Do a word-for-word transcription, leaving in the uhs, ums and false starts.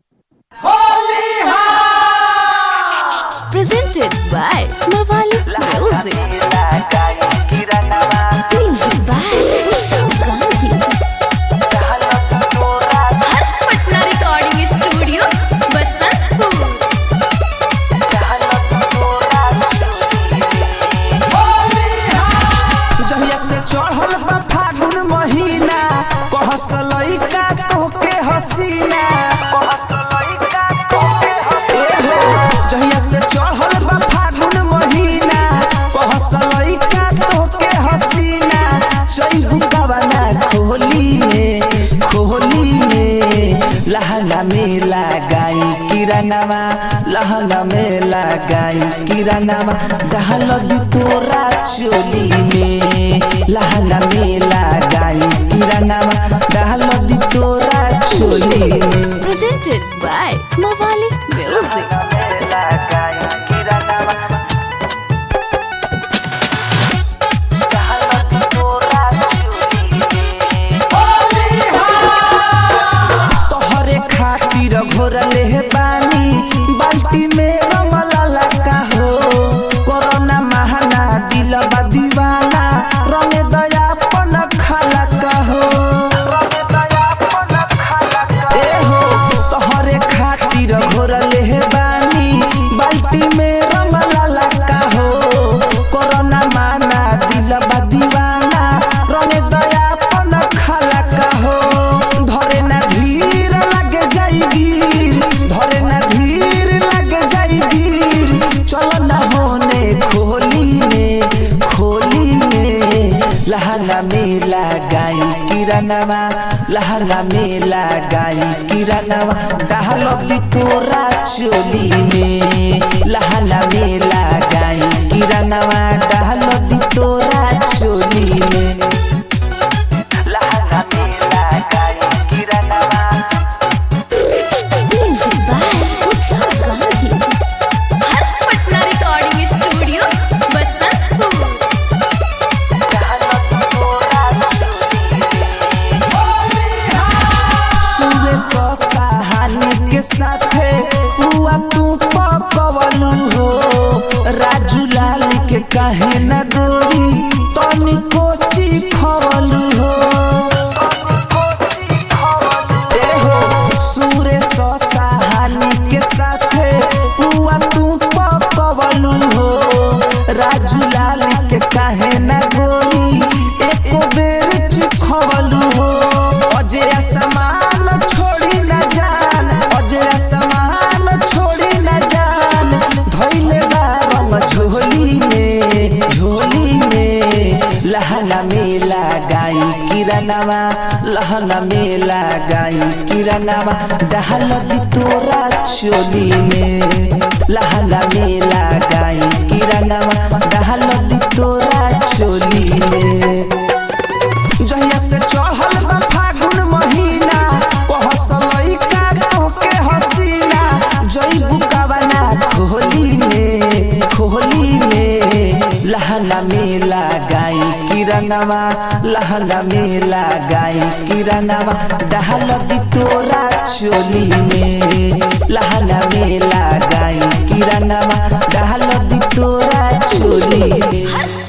Presented by Mawali Music. Music by Utsav Gandhi. Hars Patna Recording Studio, Basantpur. जहिया से चढ़ल बा फागुन महीना कहसलई का तोके हसीना जहिया से चढ़ल बा फागुन महीना कहसलई का तोके हसीना चईबू कवना खोली में खोली में लहंगा में लगाई किरंगवा लहंगा में लगाई किरंगवा डाल दी तोरा चोली में लहंगा में लगाई किरंगवा डाल दी तोरा चोली में। Presented by Mawali Music. तोहरे खातिर घोरले हे पानी बाल्टी में रमला लगा हो कोरोना महाना दिलबा दीवाना रंगे दया पन खाला का हो ए हो तोहरे खातिर घोरले हे पानी बाल्टी में रमला लगा हो कोरोना महाना दिलबा दीवाना रंगे दया पन खाला का हो धरे ना धीर लगे जाएगी धरे ना धीर लगे जाएगी चलो ना होने खोली में खोली में लहंगा में लगाई किरंगवा लहंगा में लगाई किरंगवा डाल दी तोरा चोली में लहंगा में लगाई किरंगवा डाल दी तोरा चोली में लहंगा में लगाई किरंगवा Music by Utsav Gandhi. Hars Patna Recording Studio, Basantpur. सुबह सौ सहानी के साथे हुआ तू पकवलू हो राजू लाल के काहे न गोरी तनी कोची खवलू हो ए हो सूर्य सौ सहानी के साथे हुआ तू पकवलू हो राजू लाल के काहे न गोरी एको बेर चिखवलू हो अजय समान छोड़ी न जान अजय समान छोड़ी न जान धइले बा रंग झोली में झोली में लहंगा में लगाई किरंगवा लहंगा में लगाई किरंगवा डाल दी तोरा चोली में लहंगा में लगाई किरंगवा डाल दी तोरा चोली में जहिया से चढ़ल बा फागुन महीना कहसलई का तोके हसीना जईबू कवना खोली में खोली में लहंगा में लगाई किरंगवा लहंगा में लगाई किरंगवा डाल दी तोरा चोली में लहंगा में लगाई किरंगवा डाल दी तोरा चोली में।